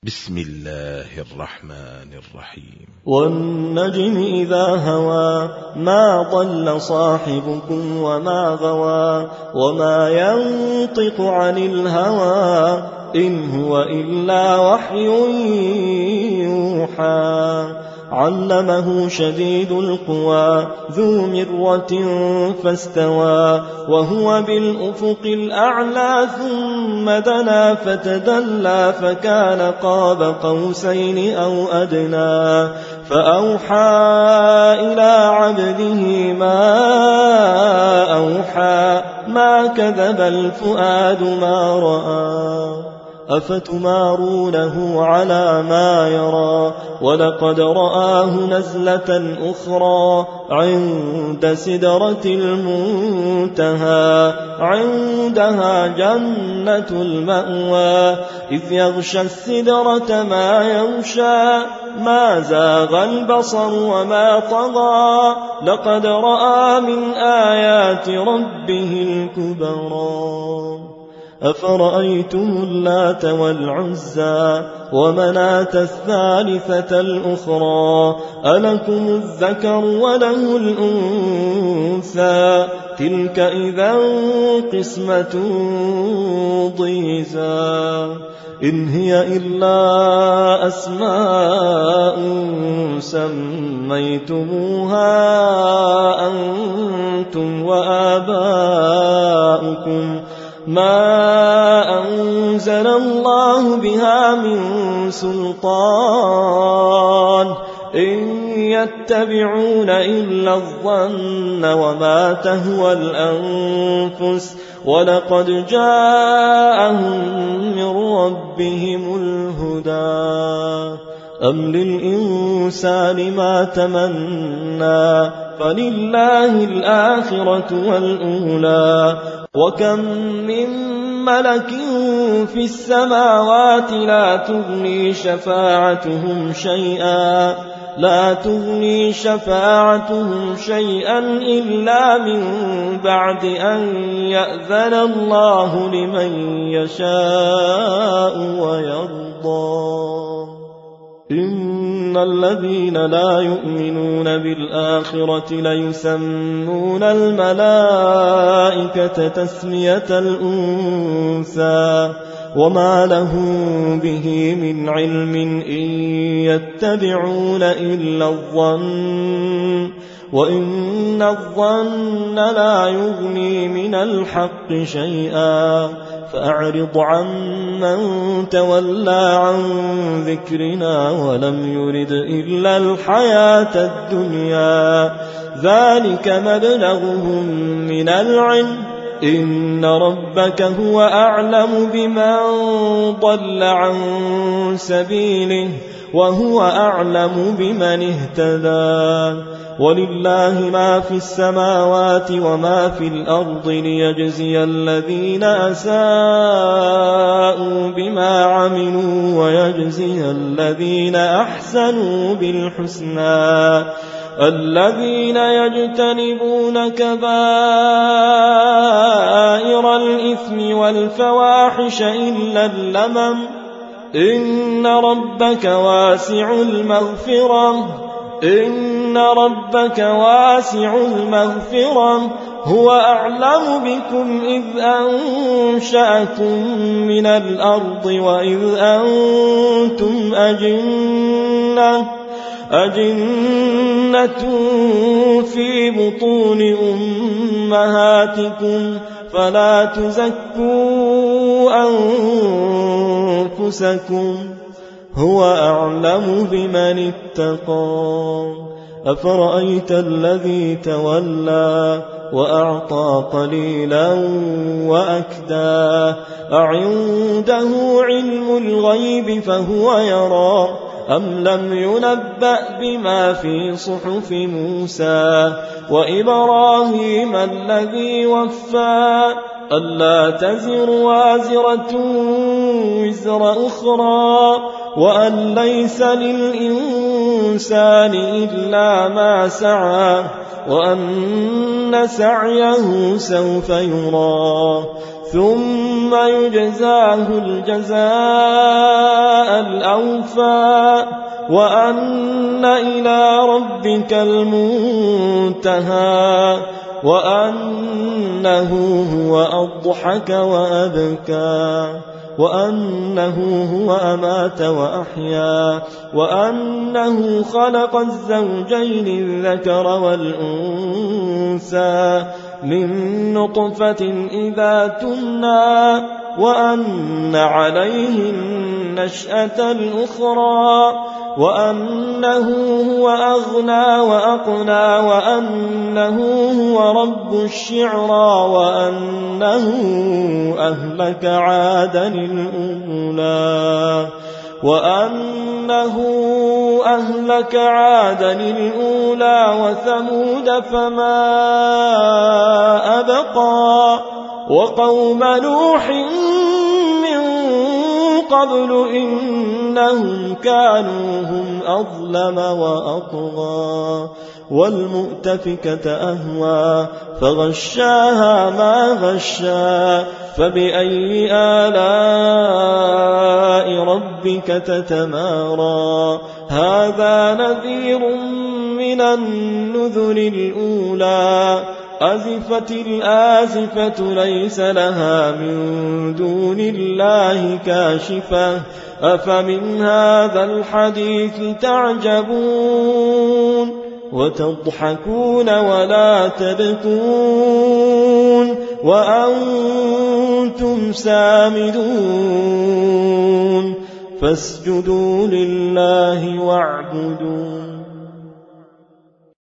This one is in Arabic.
بسم الله الرحمن الرحيم. والنجم إذا هوى ما ضل صاحبكم وما غوى وما ينطق عن الهوى إن هو إلا وحي يوحى علمه شديد القوى ذو مرة فاستوى وهو بالأفق الأعلى ثم دنا فتدلى فكان قاب قوسين أو أدنى فأوحى إلى عبده ما أوحى ما كذب الفؤاد ما رأى أفتمارونه على ما يرى ولقد رآه نزلة أخرى عند سدرة المنتهى عندها جنة المأوى إذ يغشى السدرة ما يغشى ما زاغ البصر وما طغى لقد رأى من آيات ربه الكبرى أفرأيتم اللات والعزى ومناة الثالثة الأخرى ألكم الذكر وله الأنثى تلك إذا قسمة ضيزى إن هي إلا أسماء سميتموها أنتم وآباؤكم ما أنزل الله بها من سلطان إن يتبعون إلا الظن وما تهوى الأنفس ولقد جاءهم من ربهم الهدى أم للإنسان ما تمنى فلله الآخرة والأولى وكم من ملك في السماوات لا تغني شفاعتهم شيئا إلا من بعد أن يأذن الله لمن يشاء ويرضى إن الذين لا يؤمنون بالآخرة ليسمون الملائكة تسمية الأنثى وما لهم به من علم إن يتبعون إلا الظن وإن الظن لا يغني من الحق شيئا فأعرض عمن تولى عن ذكرنا ولم يرد إلا الحياة الدنيا ذلك مبلغهم من العلم إن ربك هو أعلم بمن ضل عن سبيله وهو أعلم بمن اهتدى ولله ما في السماوات وما في الأرض ليجزي الذين أساءوا بما عملوا ويجزي الذين أحسنوا بالحسنى الذين يجتنبون كبائر الإثم والفواحش إلا اللمم إن ربك واسع المغفرة هو أعلم بكم إذ أنشأكم من الأرض وإذ أنتم أجنة في بطون أمهاتكم فلا تزكوا أنفسكم هو أعلم بمن اتقى أفرأيت الذي تولى وأعطى قليلا وأكدى أعنده علم الغيب فهو يرى أم لم ينبأ بما في صحف موسى وإبراهيم الذي وفى ألا تزر وازرة وزر أخرى وأن ليس للإنسان إلا ما سعى وأن سعيه سوف يرى ثم ثم يجزاه الجزاء الأوفى وأن إلى ربك المنتهى وأنه هو أضحك وأبكى وأنه هو أمات وأحيا وأنه خلق الزوجين الذكر والأنثى من نطفة إذا تمنى وأن عليه النشأة الأخرى وأنه هو أغنى وأقنى وأنه هو رب الشعرى وأنه أهلك عادا الأولى وثمود فما أبقى وقوم نوح من قبل إنهم كانوا هم أظلم وأطغى والمؤتفكة أهوى فغشاها ما غشا فبأي آلاء ربك تتمارى هذا نذير من النذر الأولى أزفت الآزفة ليس لها من دون الله كاشفة أفمن هذا الحديث تعجبون وتضحكون ولا تبكون وأنتم سامدون فاسجدوا لله واعبدوا